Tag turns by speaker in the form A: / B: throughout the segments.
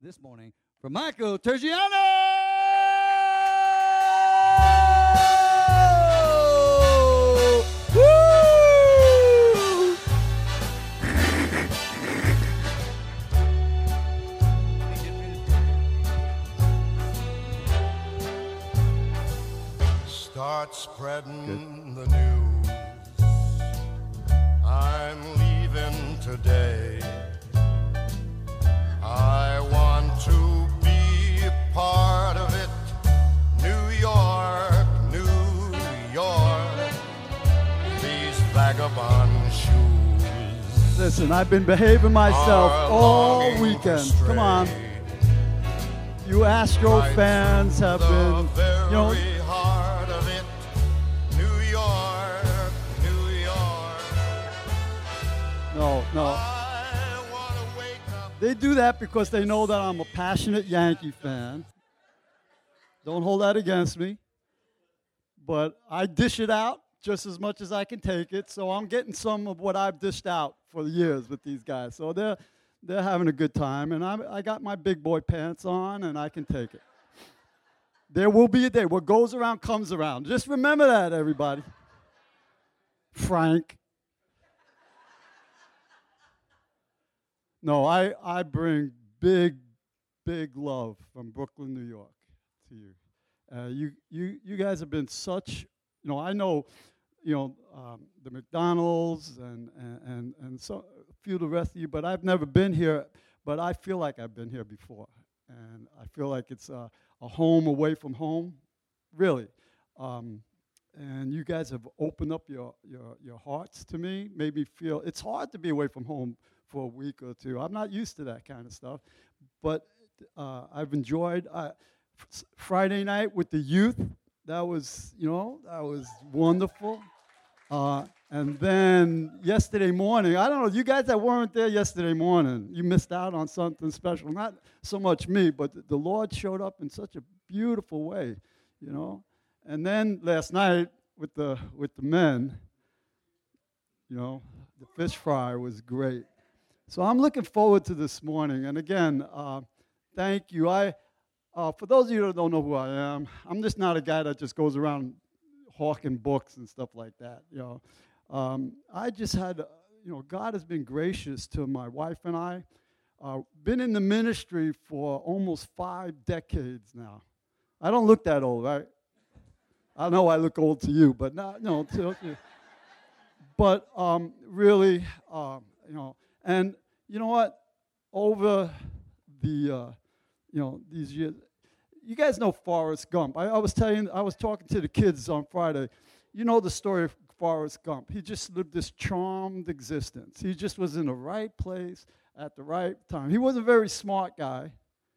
A: this morning from Michael Tergiano. Woo!
B: Start spreading the news. I'm leaving today. I want to be a part of it. New York, New York. These vagabond shoes.
C: Listen, I've been behaving myself
B: are
C: all
B: longing
C: weekend.
B: to
C: Come on.
B: stray
C: You Astro
B: right
C: fans
B: through
C: have
B: the
C: been,
B: very heart of it. New York, New York.
C: no.
B: I wanna wake up.
C: They do that because they know that I'm a passionate Yankee fan. Don't hold that against me. But I dish it out just as much as I can take it. So I'm getting some of what I've dished out for the years with these guys. So they're having a good time. And I got my big boy pants on, and I can take it. There will be a day. What goes around comes around. Just remember that, everybody. Frank. No, I bring big love from Brooklyn, New York to you. You guys have been such, I know, the McDonald's and so a few of the rest of you, but I've never been here, but I feel like I've been here before. And I feel like it's a home away from home, really. And you guys have opened up your hearts to me, made me feel, it's hard to be away from home for a week or two. I'm not used to that kind of stuff, but I've enjoyed Friday night with the youth. That was wonderful. And then yesterday morning, I don't know, you guys that weren't there yesterday morning, you missed out on something special. Not so much me, but the Lord showed up in such a beautiful way, And then last night with the men, the fish fry was great. So I'm looking forward to this morning. And again, thank you. For those of you that don't know who I am, I'm just not a guy that just goes around hawking books and stuff like that. I just had, God has been gracious to my wife and I. Been in the ministry for almost 5 decades now. I don't look that old, right? I know I look old to you, but no, to you. But really, and you know what? Over the, these years, you guys know Forrest Gump. I was talking to the kids on Friday. You know the story of Forrest Gump. He just lived this charmed existence. He just was in the right place at the right time. He wasn't a very smart guy,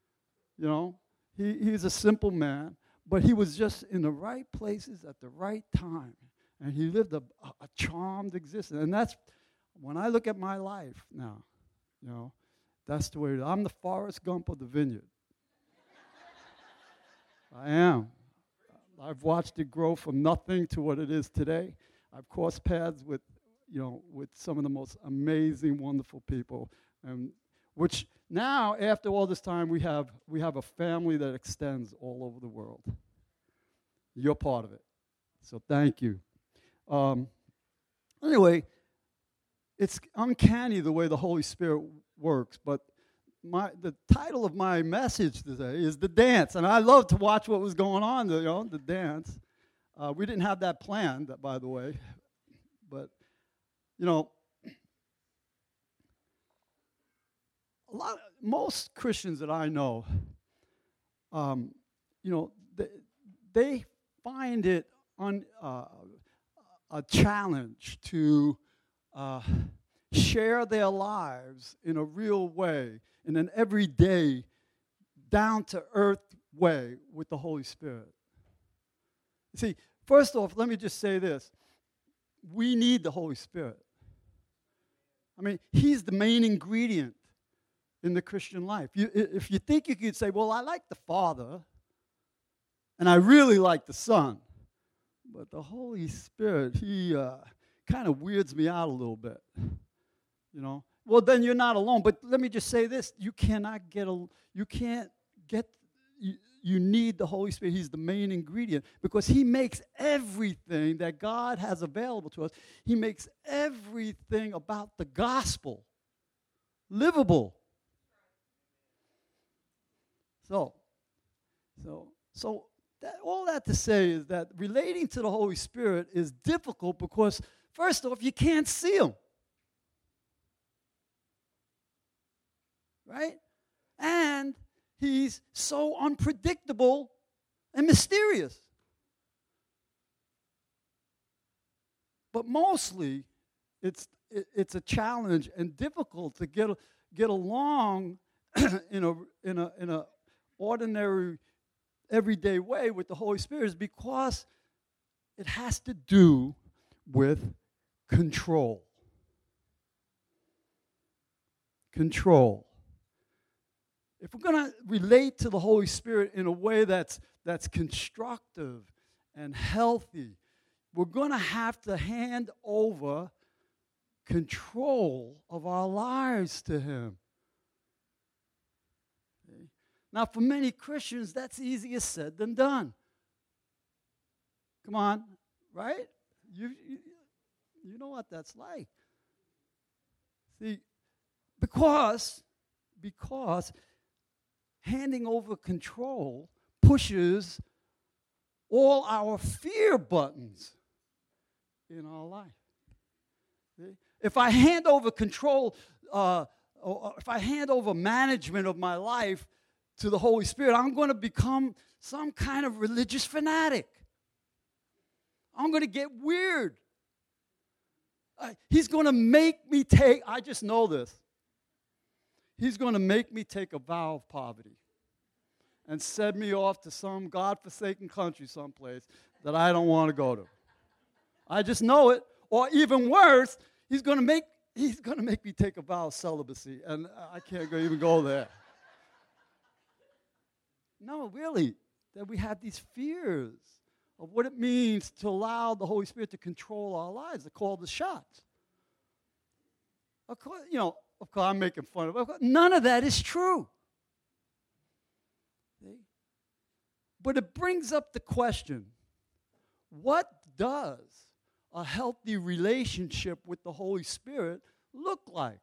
C: He's a simple man, but he was just in the right places at the right time. And he lived a charmed existence. And that's, when I look at my life now, that's the way it is. I'm the Forrest Gump of the vineyard. I am. I've watched it grow from nothing to what it is today. I've crossed paths with some of the most amazing, wonderful people, which now, after all this time, we have a family that extends all over the world. You're part of it, so thank you. Anyway, it's uncanny the way the Holy Spirit works, but the title of my message today is The Dance, and I love to watch what was going on, the dance. We didn't have that planned, by the way, but, most Christians that I know, they find it a challenge to share their lives in a real way, in an everyday, down-to-earth way with the Holy Spirit. See, first off, let me just say this. We need the Holy Spirit. I mean, He's the main ingredient in the Christian life. If you think you could say, well, I like the Father, and I really like the Son, but the Holy Spirit, He kind of weirds me out a little bit. well, then you're not alone. But let me just say this: you cannot get you need the Holy Spirit. He's the main ingredient because He makes everything that God has available to us. He makes everything about the gospel livable. So all that to say is that relating to the Holy Spirit is difficult because, first off, you can't see Him. Right? And He's so unpredictable and mysterious. But mostly, it's a challenge and difficult to get along in a ordinary, everyday way with the Holy Spirit is because it has to do with control. Control. If we're going to relate to the Holy Spirit in a way that's constructive and healthy, we're going to have to hand over control of our lives to Him. Okay? Now, for many Christians, that's easier said than done. Come on, right? You know what that's like. See, because handing over control pushes all our fear buttons in our life. See? If I hand over control, or if I hand over management of my life to the Holy Spirit, I'm going to become some kind of religious fanatic. I'm going to get weird. He's going to make me I just know this. He's going to make me take a vow of poverty and send me off to some God-forsaken country someplace that I don't want to go to. I just know it. Or even worse, he's going to make me take a vow of celibacy, and I can't even go there. No, really, that we have these fears of what it means to allow the Holy Spirit to control our lives, to call the shots. Of course, I'm making fun of it. None of that is true. See? But it brings up the question, what does a healthy relationship with the Holy Spirit look like?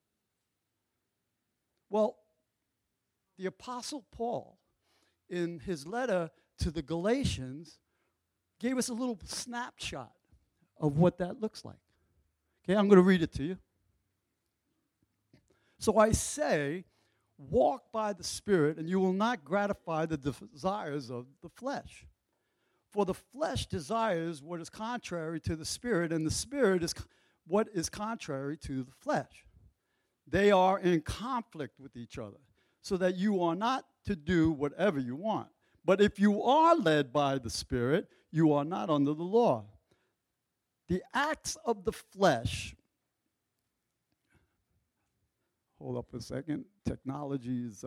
C: Well, the Apostle Paul, in his letter to the Galatians, gave us a little snapshot of what that looks like. Okay, I'm going to read it to you. So I say, walk by the Spirit, and you will not gratify the desires of the flesh. For the flesh desires what is contrary to the Spirit, and the Spirit is what is contrary to the flesh. They are in conflict with each other, so that you are not to do whatever you want. But if you are led by the Spirit, you are not under the law. The acts of the flesh, hold up a second, technology is,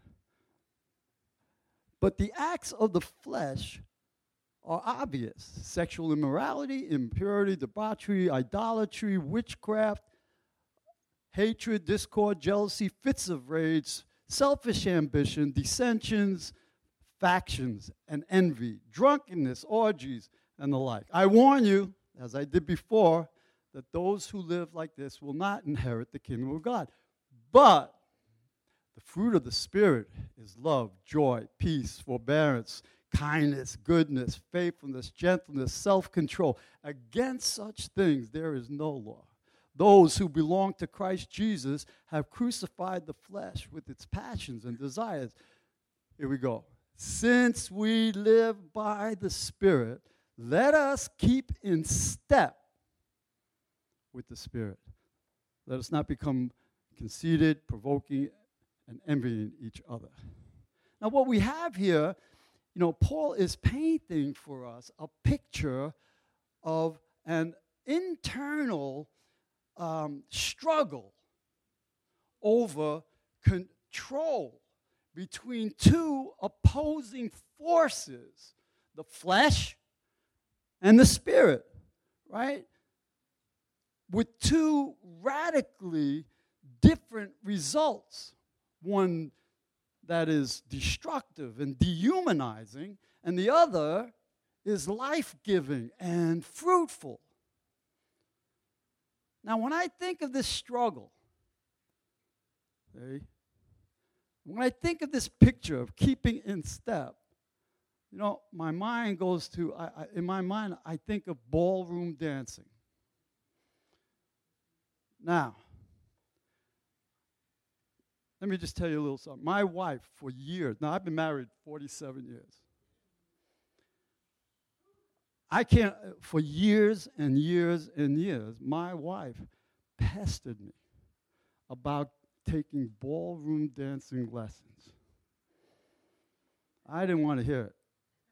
C: but the acts of the flesh are obvious. Sexual immorality, impurity, debauchery, idolatry, witchcraft, hatred, discord, jealousy, fits of rage, selfish ambition, dissensions, factions, and envy, drunkenness, orgies, and the like. I warn you, as I did before, that those who live like this will not inherit the kingdom of God. But the fruit of the Spirit is love, joy, peace, forbearance, kindness, goodness, faithfulness, gentleness, self-control. Against such things there is no law. Those who belong to Christ Jesus have crucified the flesh with its passions and desires. Here we go. Since we live by the Spirit, let us keep in step with the Spirit. Let us not become conceited, provoking, and envying each other. Now, what we have here, Paul is painting for us a picture of an internal struggle over control between two opposing forces, the flesh and the Spirit, right? With two radically different results. One that is destructive and dehumanizing, and the other is life-giving and fruitful. Now, when I think of this struggle, okay, when I think of this picture of keeping in step, you know, my mind goes to, in my mind, I think of ballroom dancing. Now, let me just tell you a little something. My wife, for years, now I've been married 47 years. For years and years and years, my wife pestered me about taking ballroom dancing lessons. I didn't want to hear it.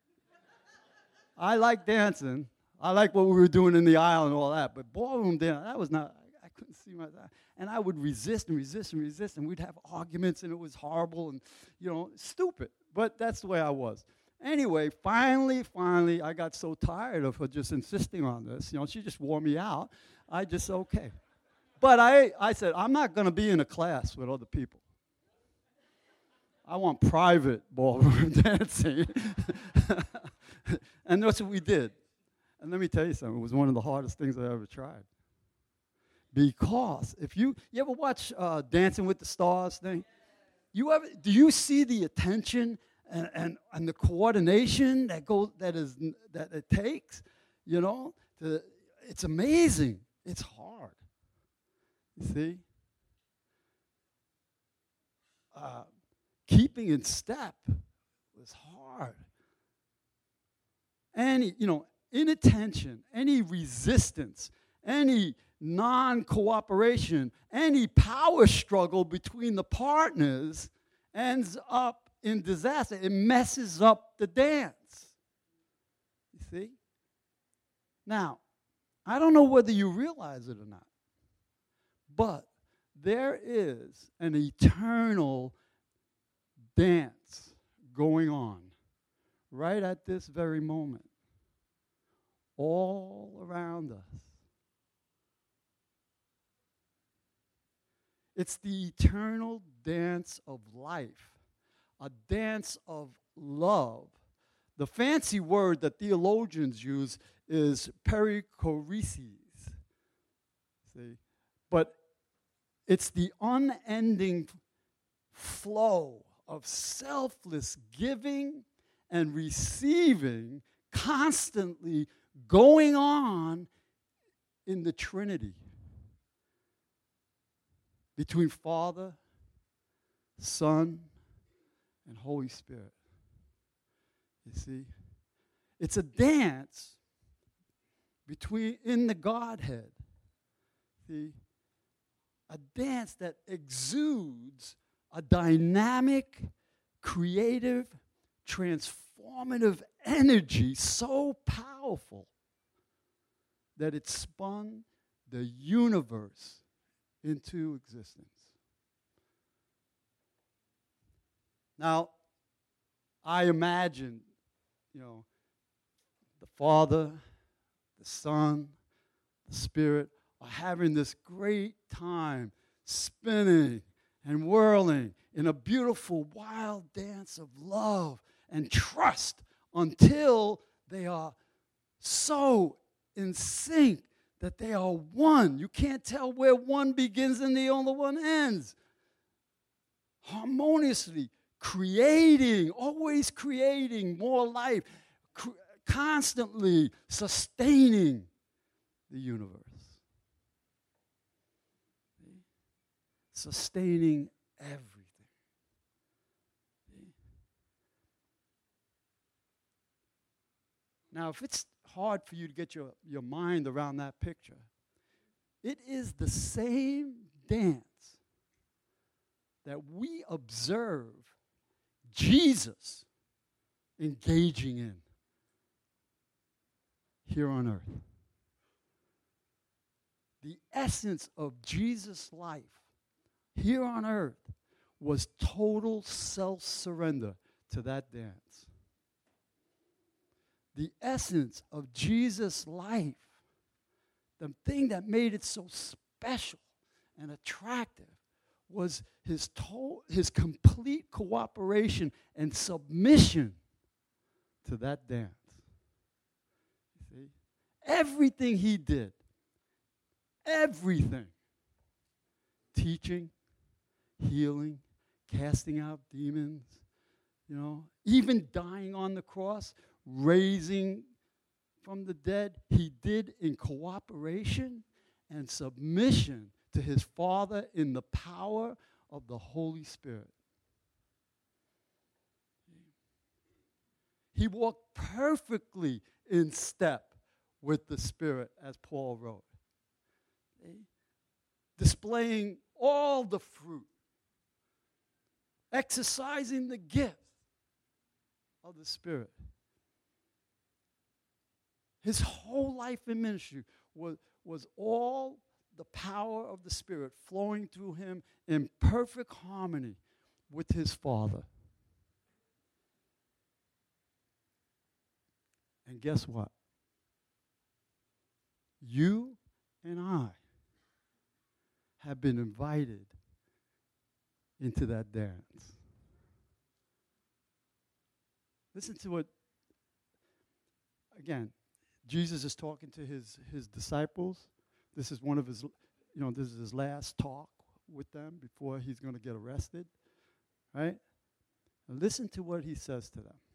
C: I like dancing. I like what we were doing in the aisle and all that, but ballroom dancing, that was not, I couldn't see myself. And I would resist and resist and resist, and we'd have arguments, and it was horrible and, you know, stupid. But that's the way I was. Anyway, finally, I got so tired of her just insisting on this. You know, she just wore me out. I just said, okay. But I said, I'm not going to be in a class with other people. I want private ballroom dancing. And that's what we did. And let me tell you something. It was one of the hardest things I ever tried. Because if you ever watch Dancing with the Stars thing? Do you see the attention and the coordination that it takes? You know, it's amazing. It's hard. You see? Keeping in step was hard. Any, you know, inattention, any resistance, any non-cooperation, any power struggle between the partners ends up in disaster. It messes up the dance. You see? Now, I don't know whether you realize it or not, but there is an eternal dance going on right at this very moment, all around us. It's the eternal dance of life, a dance of love. The fancy word that theologians use is perichoresis. See? But it's the unending flow of selfless giving and receiving constantly going on in the Trinity. Between Father, Son, and Holy Spirit. You see? It's a dance in the Godhead. See? A dance that exudes a dynamic, creative, transformative energy so powerful that it spun the universe into existence. Now, I imagine, you know, the Father, the Son, the Spirit are having this great time spinning and whirling in a beautiful wild dance of love and trust until they are so in sync that they are one. You can't tell where one begins and the other one ends. Harmoniously creating, always creating more life, constantly sustaining the universe. Sustaining everything. Now, if it's hard for you to get your mind around that picture, it is the same dance that we observe Jesus engaging in here on earth. The essence of Jesus' life here on earth was total self-surrender to that dance. The essence of Jesus' life, the thing that made it so special and attractive, was his complete cooperation and submission to that dance. See? Everything he did, everything, teaching, healing, casting out demons, even dying on the cross, raising from the dead, he did in cooperation and submission to his Father in the power of the Holy Spirit. He walked perfectly in step with the Spirit, as Paul wrote, displaying all the fruit, exercising the gift of the Spirit. His whole life in ministry was all the power of the Spirit flowing through him in perfect harmony with his Father. And guess what? You and I have been invited into that dance. Listen to what, again, Jesus is talking to his disciples. This is one of his, this is his last talk with them before he's going to get arrested, right? And listen to what he says to them.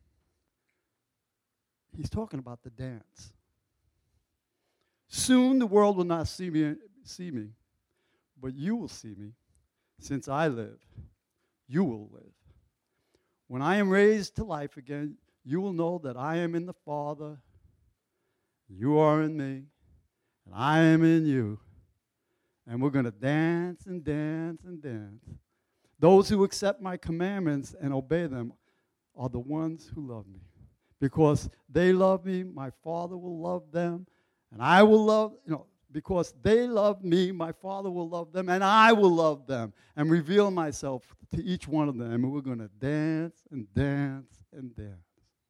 C: He's talking about the dance. Soon the world will not see me, but you will see me. Since I live, you will live. When I am raised to life again, you will know that I am in the Father, you are in me, and I am in you. And we're going to dance and dance and dance. Those who accept my commandments and obey them are the ones who love me. Because they love me, my Father will love them, and I will love, because they love me, my Father will love them, and I will love them and reveal myself to each one of them. And we're going to dance and dance and dance.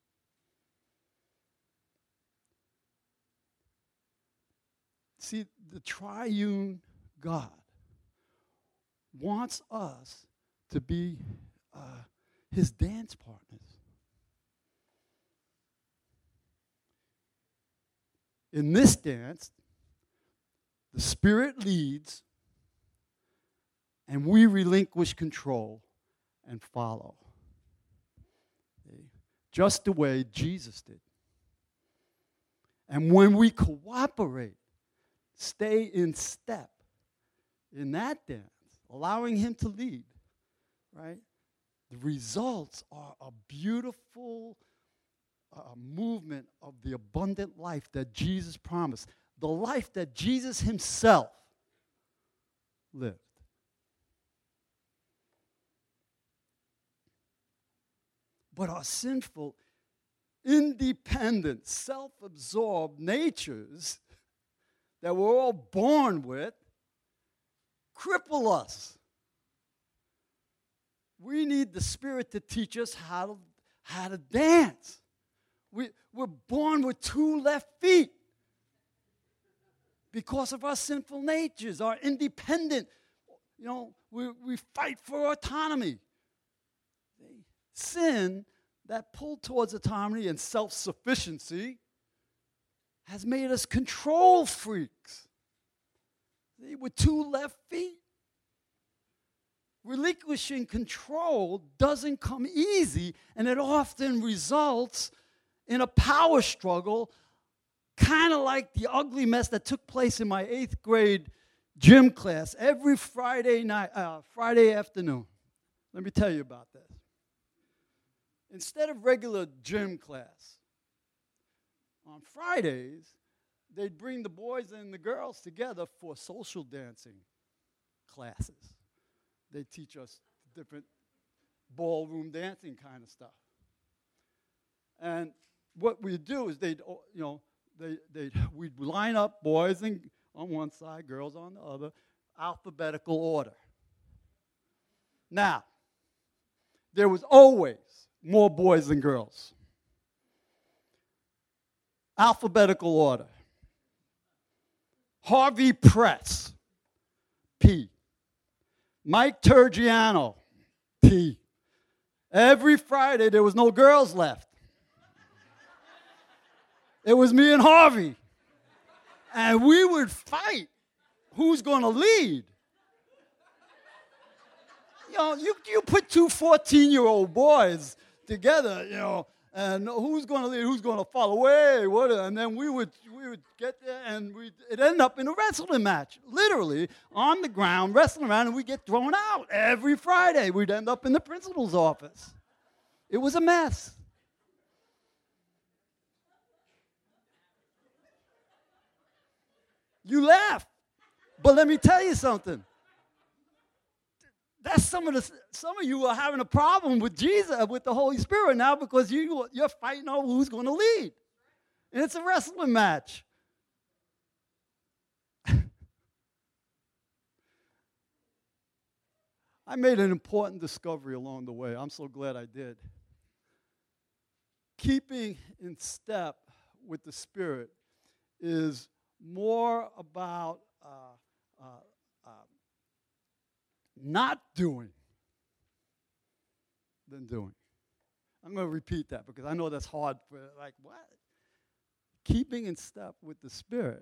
C: See, the triune God wants us to be his dance partners. In this dance, the Spirit leads, and we relinquish control and follow. Okay? Just the way Jesus did. And when we cooperate, stay in step in that dance, allowing him to lead, right? The results are a beautiful movement of the abundant life that Jesus promised, the life that Jesus himself lived. But our sinful, independent, self-absorbed natures that we're all born with cripple us. We need the Spirit to teach us how to dance. We're born with 2 left feet because of our sinful natures, our independent. We fight for autonomy. Sin that pulled towards autonomy and self-sufficiency has made us control freaks. See, with 2 left feet. Relinquishing control doesn't come easy, and it often results in a power struggle, kind of like the ugly mess that took place in my 8th grade gym class every Friday afternoon. Let me tell you about this. Instead of regular gym class, on Fridays, they'd bring the boys and the girls together for social dancing classes. They'd teach us different ballroom dancing kind of stuff. And what we'd do is we'd line up boys on one side, girls on the other, alphabetical order. Now, there was always more boys than girls. Alphabetical order. Harvey Press, P. Mike Turgiano, T. Every Friday, there was no girls left. It was me and Harvey. And we would fight who's going to lead. You put two 14-year-old boys together, and who's going to lead, who's going to follow away, and then we would get there, and it ended up in a wrestling match, literally on the ground, wrestling around, and we'd get thrown out every Friday. We'd end up in the principal's office. It was a mess. You laugh, but let me tell you something. That's some of you are having a problem with Jesus, with the Holy Spirit now, because you're fighting over who's going to lead. And it's a wrestling match. I made an important discovery along the way. I'm so glad I did. Keeping in step with the Spirit is more about not doing than doing. I'm going to repeat that because I know that's hard for, like, what? Keeping in step with the Spirit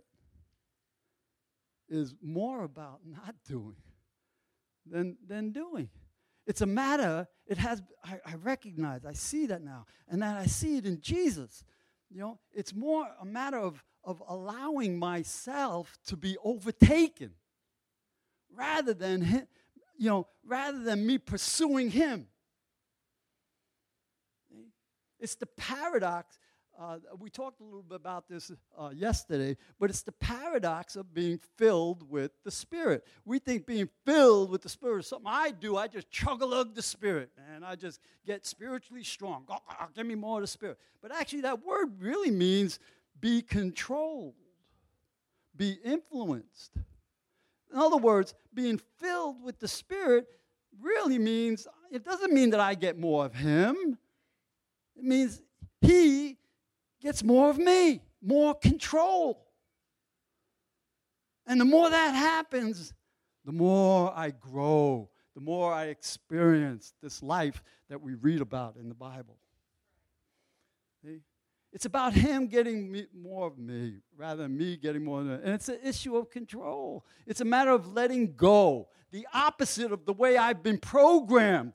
C: is more about not doing than doing. It's a matter, I recognize, I see that now, and that I see it in Jesus. It's more a matter of allowing myself to be overtaken rather than me pursuing him. It's the paradox. We talked a little bit about this yesterday, but it's the paradox of being filled with the Spirit. We think being filled with the Spirit is something I do. I just chug-a-lug the Spirit, and I just get spiritually strong. Give me more of the Spirit. But actually, that word really means be controlled, be influenced. In other words, being filled with the Spirit really means, it doesn't mean that I get more of him. It means he gets more of me, more control. And the more that happens, the more I grow, the more I experience this life that we read about in the Bible. See? It's about him getting more of me rather than me getting more of him. And it's an issue of control. It's a matter of letting go, the opposite of the way I've been programmed.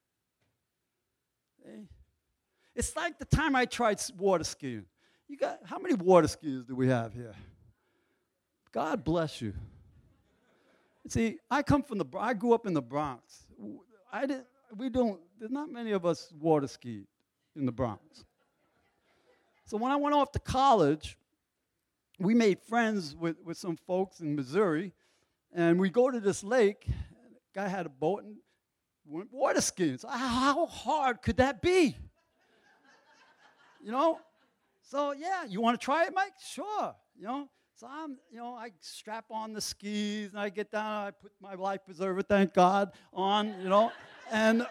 C: See? It's like the time I tried water skiing. How many water skiers do we have here? God bless you. See, I grew up in the Bronx. There's not many of us water skied in the Bronx. So when I went off to college, we made friends with some folks in Missouri, and we go to this lake. The guy had a boat and went water skiing. So how hard could that be? So yeah, you want to try it, Mike? Sure. So I strap on the skis and I get down. I put my life preserver, thank God, on. And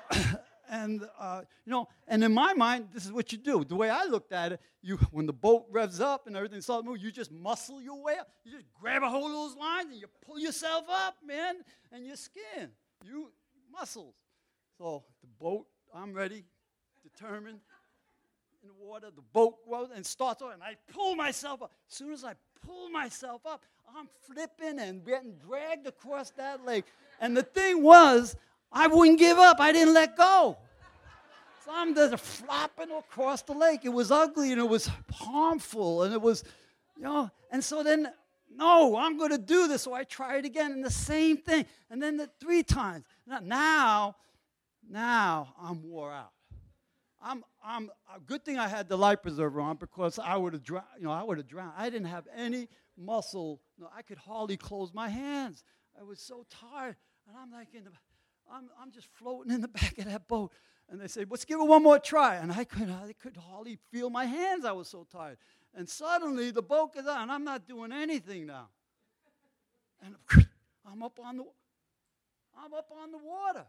C: in my mind, this is what you do. The way I looked at it, when the boat revs up and everything starts moving, you just muscle your way up. You just grab a hold of those lines and you pull yourself up, man, and you skin. You muscles. So the boat, I'm ready, determined. In the water, the boat goes and starts on, and I pull myself up. As soon as I pull myself up, I'm flipping and getting dragged across that lake. And the thing was, I wouldn't give up. I didn't let go. So I'm just flopping across the lake. It was ugly, and it was harmful, and it was, and so then, no, I'm going to do this. So I try it again, and the same thing. And then 3 times. Now I'm wore out. I'm a good thing I had the life preserver on because I would have drowned. I didn't have any muscle. No, I could hardly close my hands. I was so tired, and I'm like I'm just floating in the back of that boat. And they say, let's give it one more try. And I could hardly feel my hands. I was so tired. And suddenly the boat is on, and I'm not doing anything now. And I'm up on the water.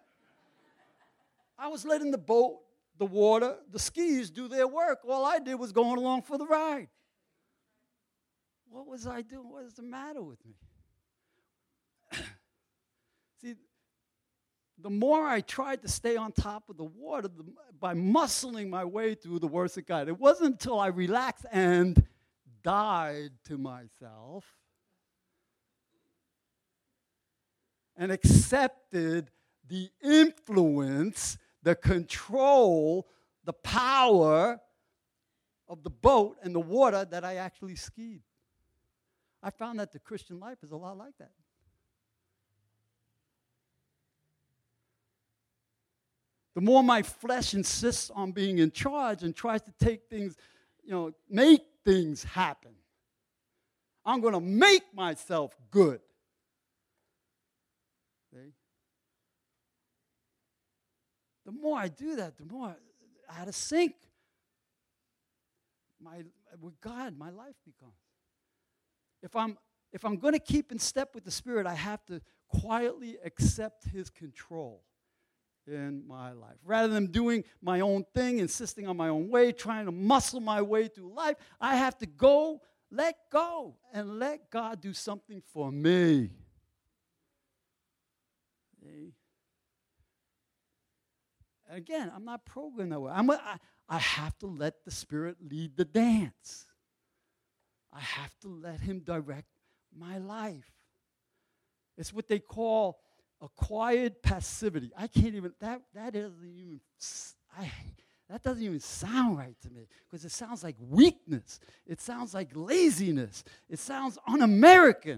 C: I was letting the boat, the water, the skis do their work. All I did was going along for the ride. What was I doing? What is the matter with me? See, the more I tried to stay on top of the water by muscling my way through the words of God. It wasn't until I relaxed and died to myself and accepted the influence, the control, the power of the boat and the water that I actually skied. I found that the Christian life is a lot like that. The more my flesh insists on being in charge and tries to take things, make things happen. I'm going to make myself good. See? The more I do that, the more out of sync with God my life becomes. If I'm going to keep in step with the Spirit, I have to quietly accept His control in my life. Rather than doing my own thing, insisting on my own way, trying to muscle my way through life, I have to let go, and let God do something for me. See? Again, I'm not programmed that way. I have to let the Spirit lead the dance. I have to let Him direct my life. It's what they call acquired passivity. I can't even, that doesn't even sound right to me, because it sounds like weakness. It sounds like laziness. It sounds un-American.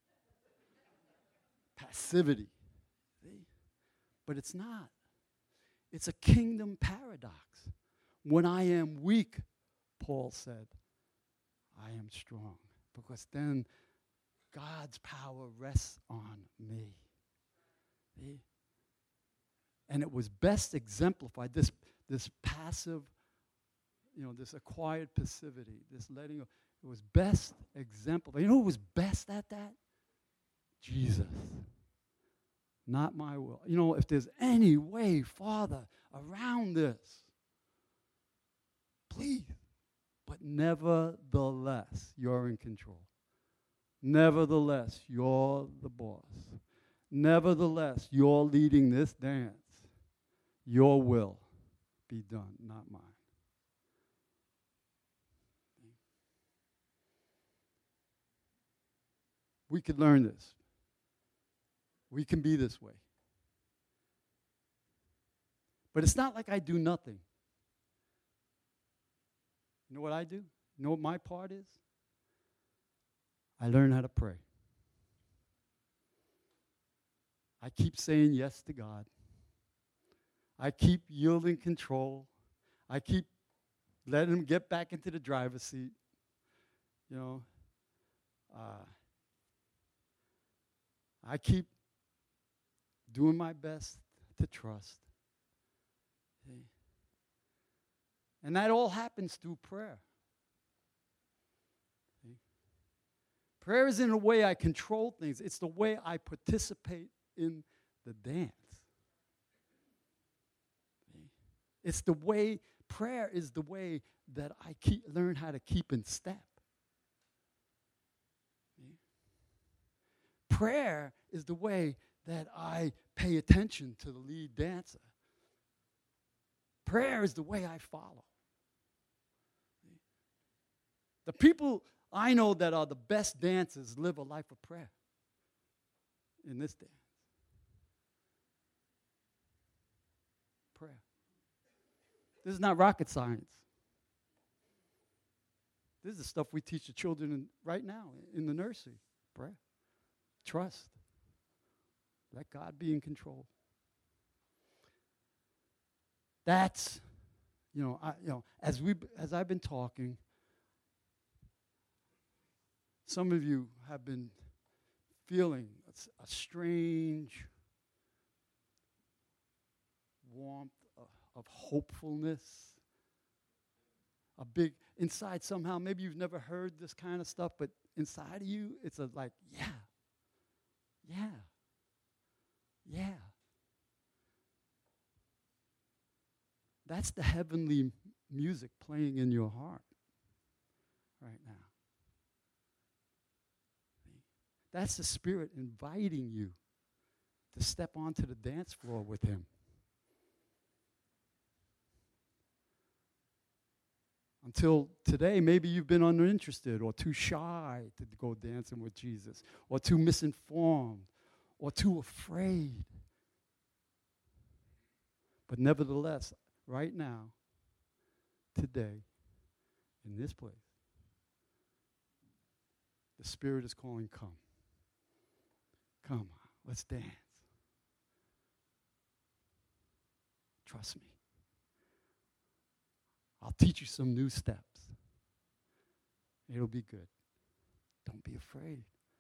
C: Passivity. See? But it's not. It's a kingdom paradox. When I am weak, Paul said, I am strong, because then God's power rests on me. See? And it was best exemplified, this passive, this acquired passivity, this letting go. It was best exemplified. You know who was best at that? Jesus. Not my will. If there's any way, Father, around this, please. But nevertheless, you're in control. Nevertheless, you're the boss. Nevertheless, you're leading this dance. Your will be done, not mine. We could learn this. We can be this way. But it's not like I do nothing. You know what I do? You know what my part is? I learn how to pray. I keep saying yes to God. I keep yielding control. I keep letting Him get back into the driver's seat. I keep doing my best to trust. See? And that all happens through prayer. See? Prayer isn't a way I control things. It's the way I participate in the dance. See? It's the way, prayer is the way that I learn how to keep in step. See? Prayer is the way that I pay attention to the lead dancer. Prayer is the way I follow. The people I know that are the best dancers live a life of prayer in this dance. Prayer. This is not rocket science. This is the stuff we teach the children right now in the nursery. Prayer. Trust. Let God be in control. That's, as I've been talking, some of you have been feeling a strange warmth of hopefulness. A big, inside somehow, maybe you've never heard this kind of stuff, but inside of you, it's yeah. That's the heavenly music playing in your heart right now. That's the Spirit inviting you to step onto the dance floor with him. Until today, maybe you've been uninterested or too shy to go dancing with Jesus, or too misinformed, or too afraid. But nevertheless, right now, today, in this place, the Spirit is calling, come. Come, let's dance. Trust me. I'll teach you some new steps. It'll be good. Don't be afraid.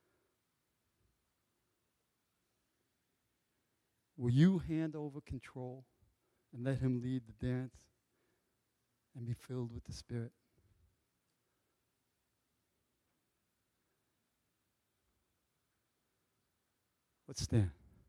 C: Will you hand over control and let him lead the dance and be filled with the Spirit? Let's stand.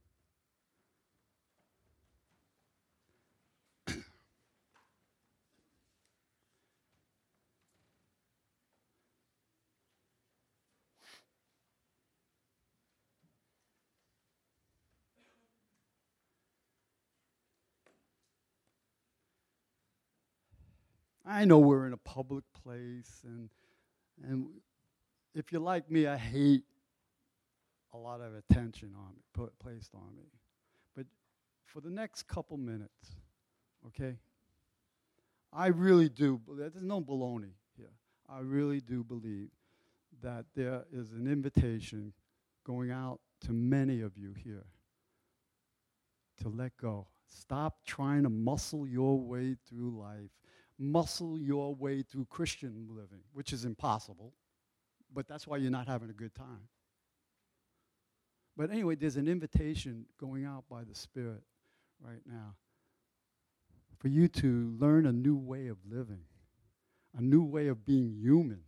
C: I know we're in a public place, and if you're like me, I hate a lot of attention on me, placed on me. But for the next couple minutes, okay, I really do, there's no baloney here. I really do believe that there is an invitation going out to many of you here to let go. Stop trying to muscle your way through life, muscle your way through Christian living, which is impossible, but that's why you're not having a good time. But anyway, there's an invitation going out by the Spirit right now for you to learn a new way of living, a new way of being human,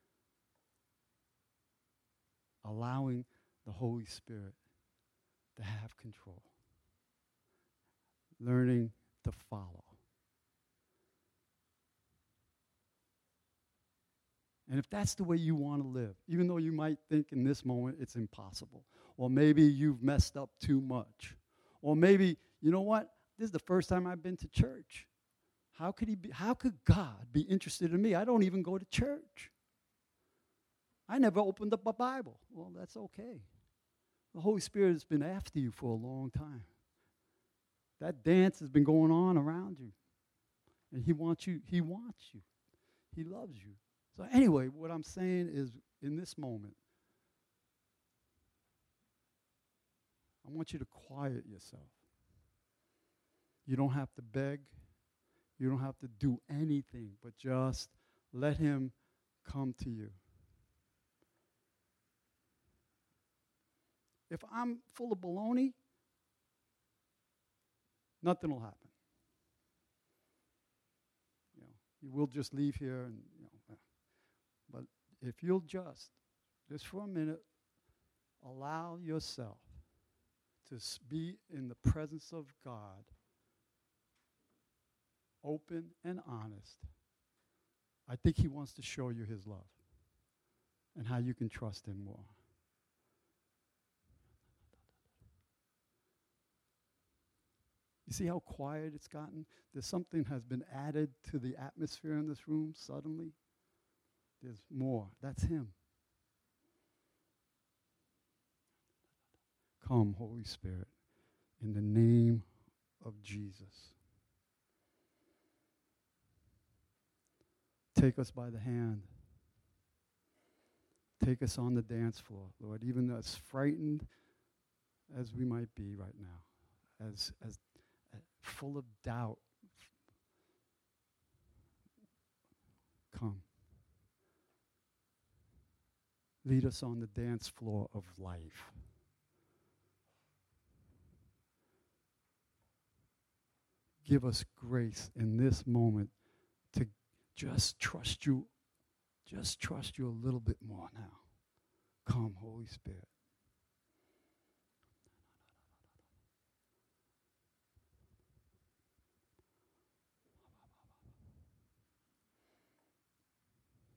C: allowing the Holy Spirit to have control, learning to follow. And if that's the way you want to live, even though you might think in this moment it's impossible, or maybe you've messed up too much, or maybe, you know what, this is the first time I've been to church. How could God be interested in me? I don't even go to church. I never opened up a Bible. Well, that's okay. The Holy Spirit has been after you for a long time. That dance has been going on around you. And he wants you. He loves you. So anyway, what I'm saying is, in this moment, I want you to quiet yourself. You don't have to beg. You don't have to do anything, but just let him come to you. If I'm full of baloney, nothing will happen. You will just leave here and, but if you'll just for a minute, allow yourself to be in the presence of God, open and honest, I think he wants to show you his love and how you can trust him more. You see how quiet it's gotten? There's something has been added to the atmosphere in this room suddenly. There's more. That's him. Come, Holy Spirit, in the name of Jesus. Take us by the hand. Take us on the dance floor, Lord, even as frightened as we might be right now, as full of doubt. Come. Lead us on the dance floor of life. Give us grace in this moment to just trust you a little bit more now. Come, Holy Spirit.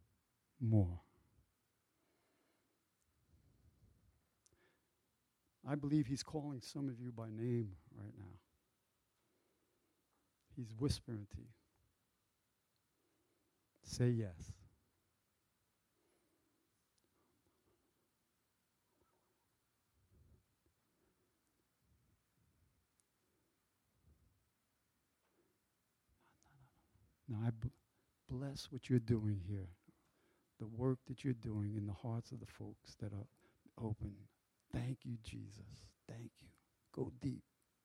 C: More. I believe he's calling some of you by name right now. He's whispering to you. Say yes. Now, I bless what you're doing here, the work that you're doing in the hearts of the folks that are open. Thank you, Jesus. Thank you. Go deep.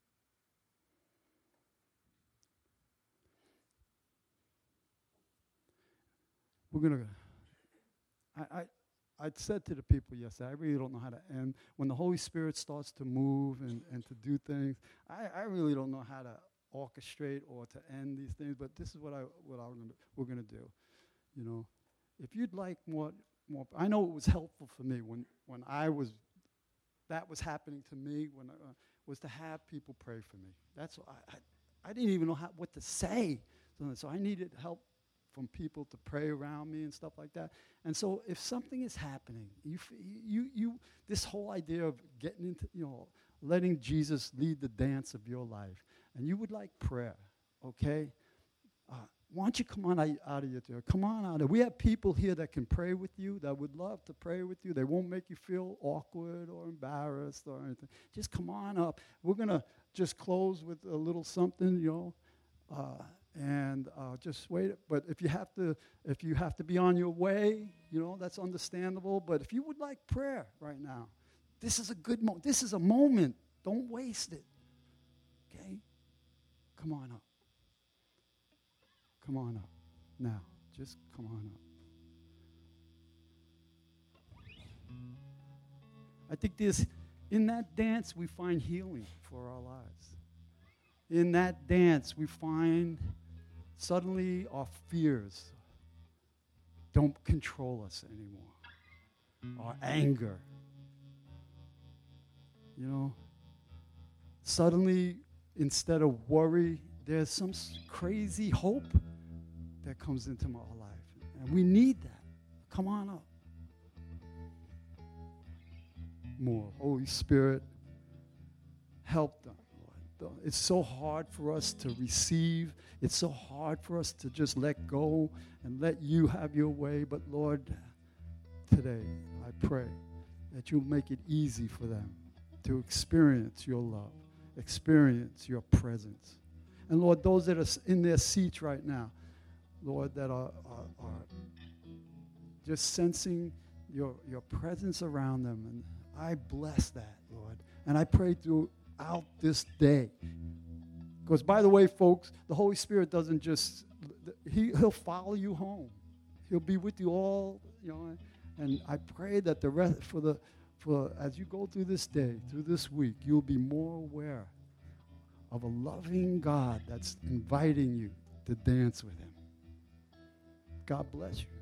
C: We're going to, I said to the people yesterday, I really don't know how to end. When the Holy Spirit starts to move and to do things, I really don't know how to orchestrate or to end these things, but this is what we're going to do. You know, if you'd like more, I know it was helpful for me when that was happening to me, when was to have people pray for me. That's I didn't even know what to say, so I needed help from people to pray around me and stuff like that. And so if something is happening, you this whole idea of getting into, letting Jesus lead the dance of your life, and you would like prayer, okay? Why don't you come on out of your chair? Come on out. We have people here that can pray with you, that would love to pray with you. They won't make you feel awkward or embarrassed or anything. Just come on up. We're going to just close with a little something, and just wait. But if you have to be on your way, that's understandable. But if you would like prayer right now, this is a good moment. This is a moment. Don't waste it. Okay? Come on up. Come on up. Now, just come on up. I think in that dance we find healing for our lives. In that dance we find suddenly our fears don't control us anymore. Our anger. Suddenly, instead of worry, there's some crazy hope that comes into our life. And we need that. Come on up. More. Holy Spirit, help them, Lord. It's so hard for us to receive. It's so hard for us to just let go and let you have your way. But Lord, today I pray that you'll make it easy for them to experience your love, experience your presence. And Lord, those that are in their seats right now, Lord, that are just sensing your presence around them, and I bless that, Lord. And I pray throughout this day. Because, by the way, folks, the Holy Spirit doesn't just, he'll follow you home. He'll be with you all, and I pray that the rest, as you go through this day, through this week, you'll be more aware of a loving God that's inviting you to dance with him. God bless you.